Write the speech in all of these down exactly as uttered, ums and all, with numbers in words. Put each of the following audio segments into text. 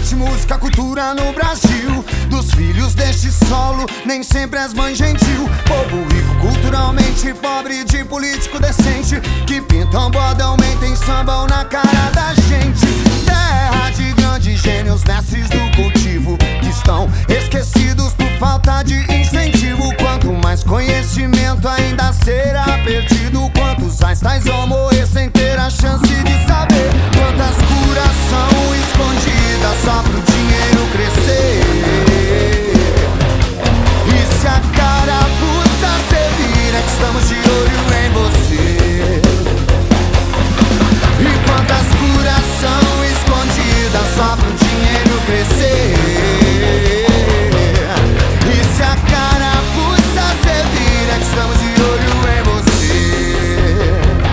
arte, música, cultura no Brasil. Dos filhos deste solo, nem sempre és mãe gentil. Povo rico culturalmente, pobre de político decente, que pintam, bordão, mentem, sambam na cara da gente. Terra de grandes gênios, mestres do cultivo, que estão esquecidos por falta de incentivo. Quanto mais conhecimento ainda será perdido. Quantos Einsteins vão morrer sem ter a chance de saber? Quantas curas são escondidas só pro dinheiro crescer? E se a carapuça servir, é que estamos de olho em você. E quantas curas são escondidas só pro dinheiro crescer? E se a carapuça servir, é que estamos de olho em você.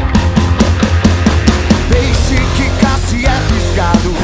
Peixe que caça e é fisgado,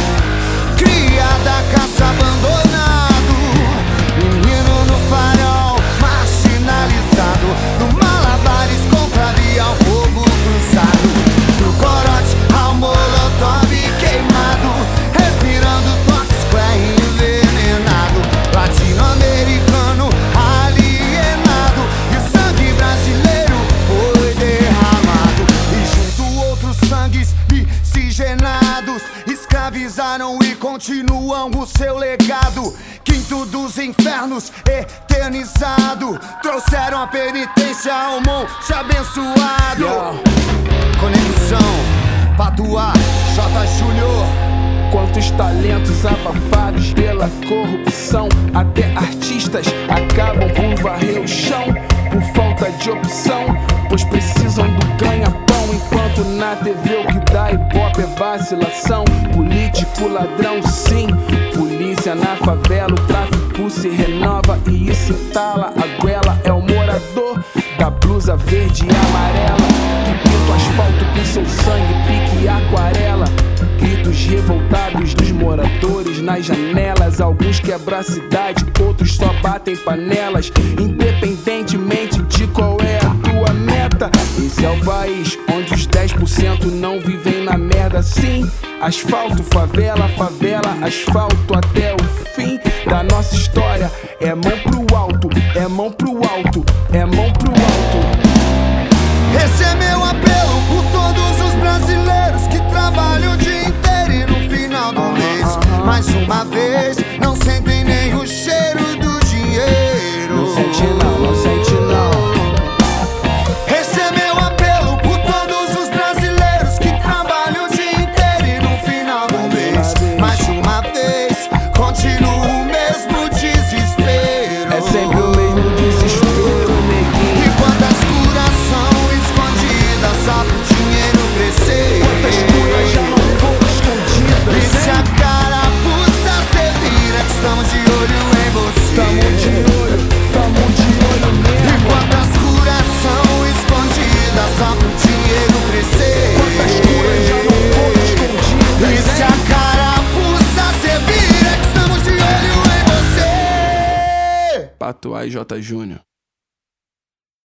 cria da caça abandonado, menino no farol, marginalizado, no malabares contra via ao fogo cruzado, do corote ao molotov queimado, respirando tóxico é envenenado, latino-americano alienado, e o sangue brasileiro foi derramado, e junto outros sangues miscigenados escravizaram e continuam o seu legado. Quinto dos infernos eternizado, trouxeram a penitência ao monte abençoado. Yo. Conexão, Patuá, J. Júnior. Quantos talentos abafados pela corrupção, até artistas acabam por varrer o chão por falta de opção, pois precisam do ganha-pão, enquanto na T V o que dá ibope é vacilação. Político ladrão, sim, polícia na favela, o tráfico se renova e isso entala a goela. É o morador da blusa verde e amarela que pinta o asfalto com seu sangue, pique e aquarela. Gritos revoltados dos moradores nas janelas. Alguns quebram a cidade, outros só batem panelas, independentemente de qual é a tua meta. Esse é o país onde os dez por cento não vivem na merda. Sim, asfalto, favela, favela, asfalto até o fim da nossa história. É mão pro alto, é mão pro alto, é mão pro alto. Esse é meu apelo por todos os brasileiros que trabalham o dia inteiro e no final do mês, mais uma vez, não sentem nem o cheiro do dinheiro. Não sente não, não sente não. Esse é meu apelo por todos os brasileiros que trabalham o dia inteiro e no final do mês, mais uma vez, continua o mesmo desespero. É sempre o mesmo desespero, neguinho. E quantas curas são escondidas só pro dinheiro crescer? Quantas curas já não foram escondidas? E se a carapuça servir, é que estamos de olho em você. Tamo de olho, tamo de olho mesmo. E quantas curas são escondidas só pro dinheiro crescer? Quantas curas já não foram escondidas? E se a carapuça servir, é que estamos de olho em você. Patuá e J. Júnior.